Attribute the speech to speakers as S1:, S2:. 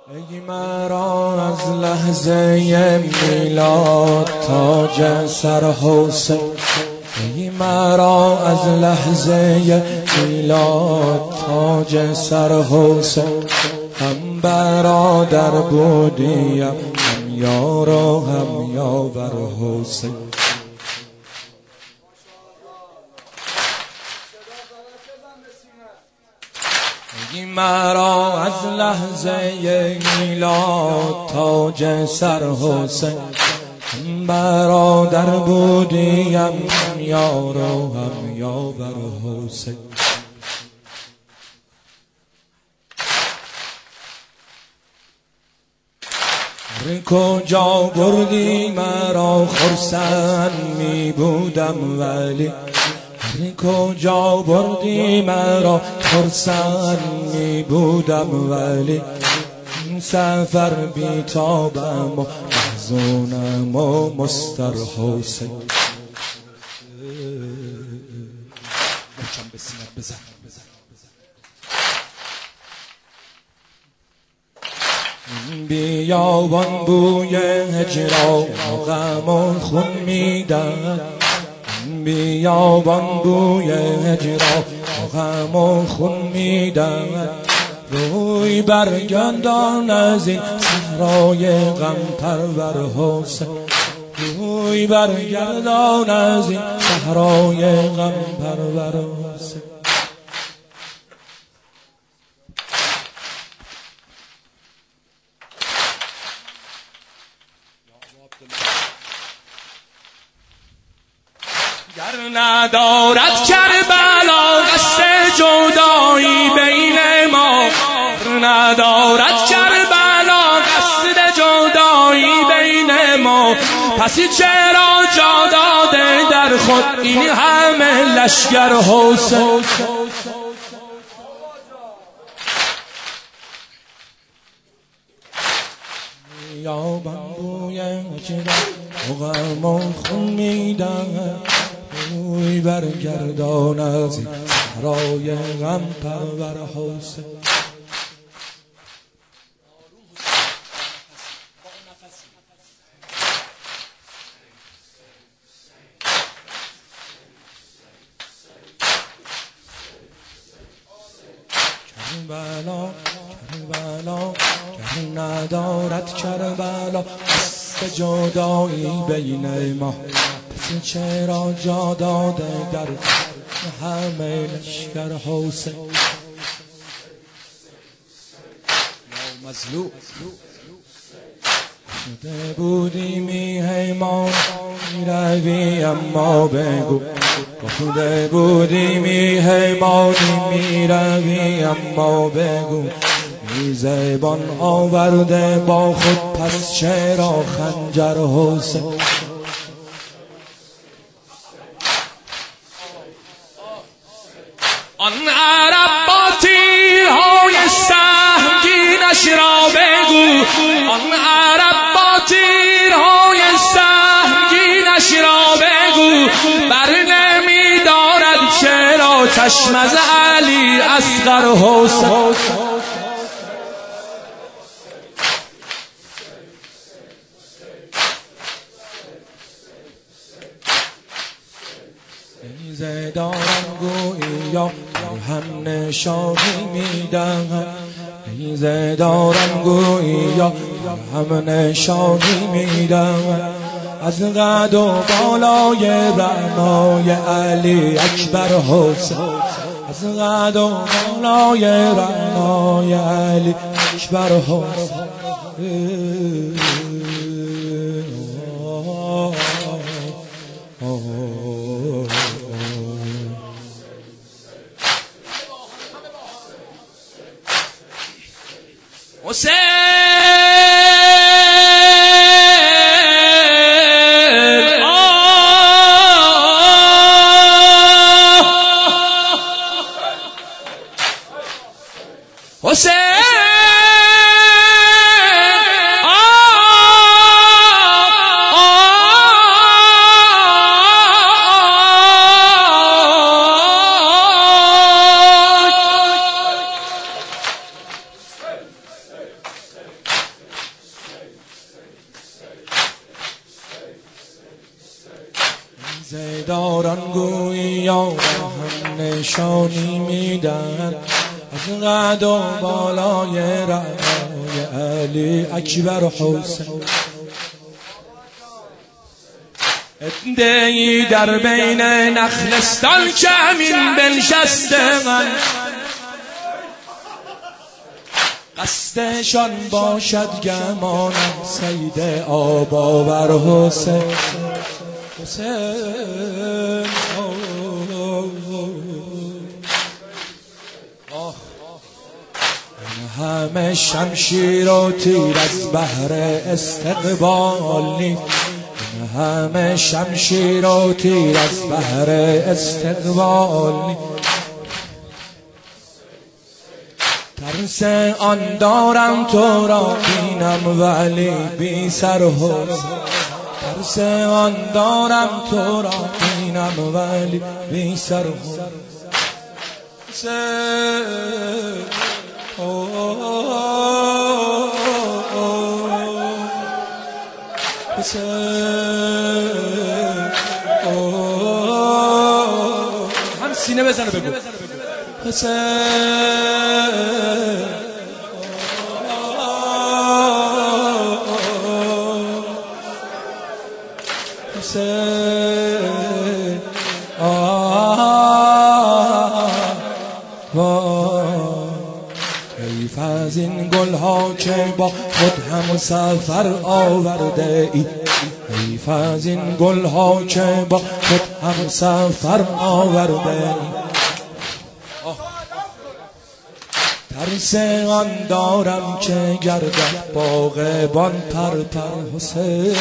S1: ای مرا از لحظه میلاد تاج سر حسین، ای مرا از لحظه میلاد تاج سر حسین. هم برادر بودیم هم یار و هم یاور حسین. ای مرا از لحظه میلاد تاج سر حسین، هم برادر بودیم هم یار و هم یاور حسین. هر کجا بردی مرا خرسند می بودم، ولی هر کجا بردی مرا خرسند می بودم، ولی این سفر بی‌تابم و محزونم و مستر حسین. بیابان بوی هجران و غم و خون میدن، بیابان بوی هجران و غم و خون میدن. روی برگردان از این صحرای غم پرور حسین، روی برگردان از این صحرای غم پرور حسین. گر ندارد کربلا قصد جدایی بین ما، گر ندارد کربلا قصد جدایی بین ما، پسی چرا جا داده در خود این همه لشکر حسین. بیابان بوی هجران و غم و خون میدن، روی برگردان از این صحرای غم پرور حسین. کربلا کربلا گر ندارد کربلا قصد جدایی بین ما، پس چرا جا داده در همه لشکر حسین. یا مظلوم شده بودی میهمان میروی اما بگو، گفته بودی میهمانی میروی اما بگو، میزبان آورده با خود پس چرا خنجر حسین. آن عرب با تیرهای سهمگینش را بگو، آن عرب با تیرهای سهمگینش را بگو، بر نمی دارد چرا چشم از علی اصغر حسین. نیزه دارم گویی یا هم نشانی میدم، نیزه دارم گویی یا هم نشانی میدم. از قد و بالای رعنای علی اکبر حسین، از قد و بالای رعنای علی اکبر حسین. حسین حسین زیداران گویا هم نشانی میدن از قد و بالای رعای علی اکبر حسین. عده‌ای در بین نخلستان که همین بنشستن قصدشان باشد گمانم سید آباور حسین. حسین همه شمشیر و تیر از بهر استقبالی، همه شمشیر و تیر از بهر استقبالی. ترس آن دارم تو را بینم ولی بی سر حسین. ترس آن دارم تو را بینم ولی بی سر حسین. هم سینه بزنه بگو حسین. حسین حیف از این گلها که با خود هم سفر آورده ای، حیف از این گلها که با خود هم سفر آورده ای. ترس آن دارم که گردد باغبان پر پر حسین.